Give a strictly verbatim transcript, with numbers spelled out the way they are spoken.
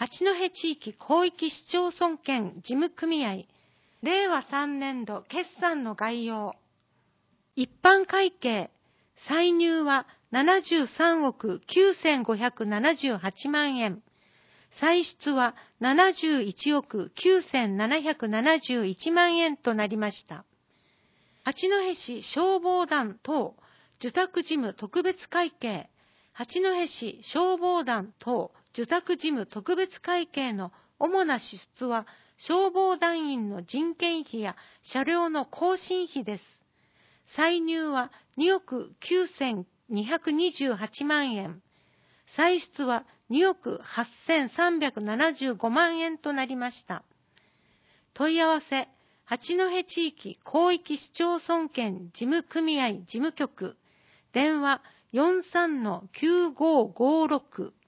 八戸地域広域市町村圏事務組合、れいわさんねんど決算の概要。一般会計、歳入はななじゅうさんおくきゅうせんごひゃくななじゅうはちまんえん。歳出はななじゅういちおくきゅうせんななひゃくななじゅういちまんえんとなりました。八戸市消防団等受託事務特別会計、八戸市消防団等受託事務特別会計の主な支出は、消防団員の人件費や車両の更新費です。歳入はにおくきゅうせんにひゃくにじゅうはちまんえん。歳出はにおくはっせんさんびゃくななじゅうごまんえんとなりました。問い合わせ、八戸地域広域市町村圏事務組合事務局、電話 よんさんのきゅうごごろく